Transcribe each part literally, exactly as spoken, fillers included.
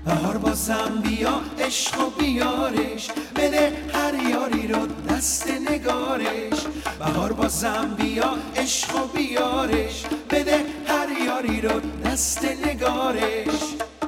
بهار بازم بیا عشق و بیارش، بده هر یاری رو دست نگارش. بهار بازم بیا عشق و بیارش، بده هر یاری رو دست نگارش.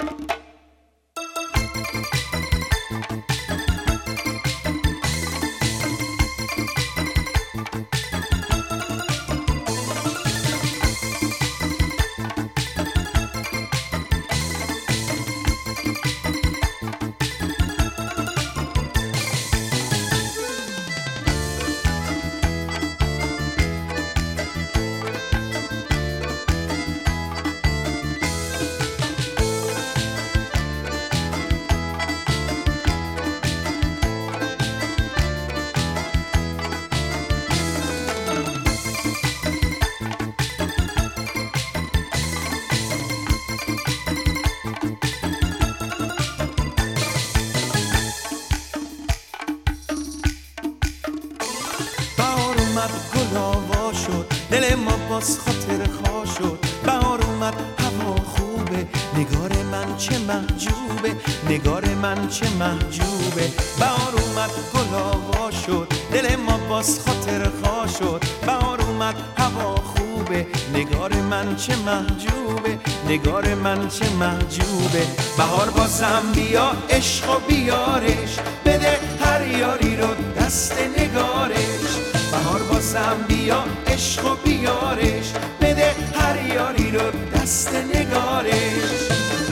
گل آوا شد، دل ما باز خاطر خوا شد. بهار اومد هوا خوبه، نگار من چه محجوبه، نگار من چه محجوبه. بهار اومد گل آوا شد، دل ما باز خاطر خوا شد. بهار اومد هوا خوبه، نگار من چه محجوبه، نگار من چه محجوبه. بهار بازم بیا عشق و بیارش، بده هر یاری رو دست نگارش. بهار بازم بیا عشق و بیارش، بده هر یاری رو دست نگارش.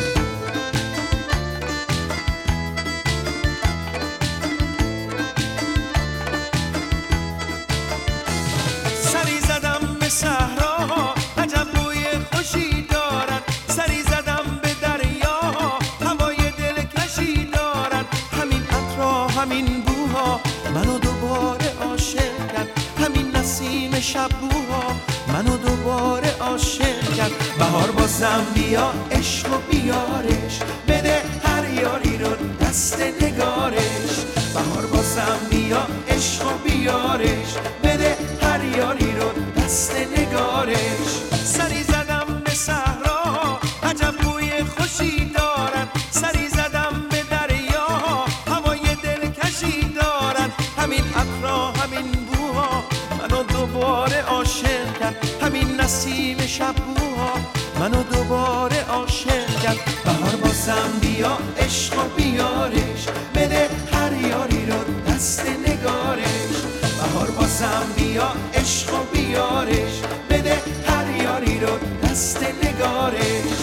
سری زدم به صحرا، عجب بوی خوشی دارد. سری زدم به دریا، هوای دلکشی دارد. همین عطرها همین بوها منو دوباره عاشق کرد. همین نسیم شبوها منو دوباره عاشق کرد. بهار بازم بیا عشق و بیارش، بده هر یاری رو دست نگارش. بهار بازم بیا عشق و بیارش، بده هر یاری رو دست نگارش. سری زدم به صحرا، عجب بوی خوشی دارد. سری زدم به دریا، هوای دلکشی دارد. همین عطرها همین بوها منو دوباره عاشق کرد. همین نسیم شبوها منو دوباره عاشق کرد. بهار بازم بیا عشق و بیارش، بده هر یاری رو دست نگارش. بهار بازم بیا عشق و بیارش، بده هر یاری رو دست نگارش.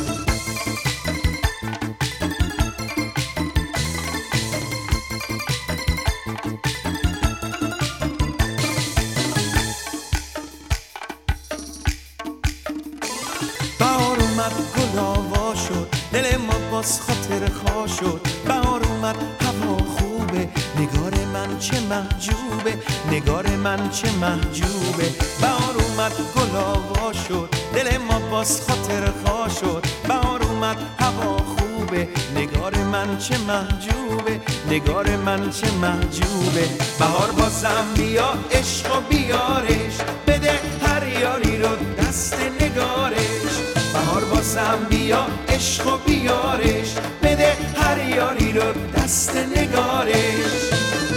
بهار اومد گل آوا شد، دل ما باز خاطر خوا شد. بهار اومد هوا خوبه، نگار من چه محجوبه، نگار من چه محجوبه. بهار اومد گل آوا شد، دل ما باز خاطر خوا شد. بهار اومد هوا خوبه، نگار من چه محجوبه، نگار من چه محجوبه. بهار بازم بیا عشق و بیارش، بده هر یاری رو دست نگارش. بهار بازم بیا عشق و بیارش، بده هر یاری رو دست نگارش.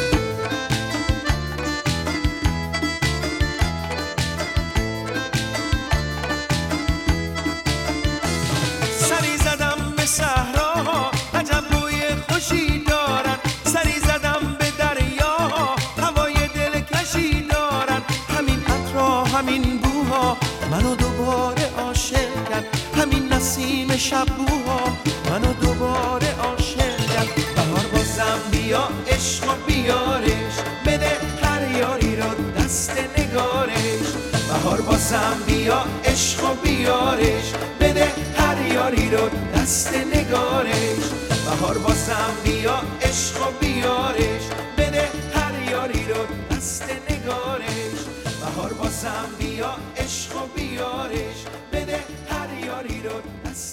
سری زدم به صحرا، عجب بوی خوشی دارد. سری زدم به دریا، هوای دلکشی دارد. همین عطرها همین بوها منو دوباره عاشق کرد. همین نسیم شبوها منو دوباره عاشق کرد. بهار بازم بیا عشق و بیارش، بده هر یاری رو دست نگارش. بهار بازم بیا عشق و بیارش، بده هر یاری رو دست نگارش. بهار بازم بیا عشق و بیارش، بده هر یاری رو دست نگارش. بهار بازم بیا عشق و بیارش، بده هر یاری رو دست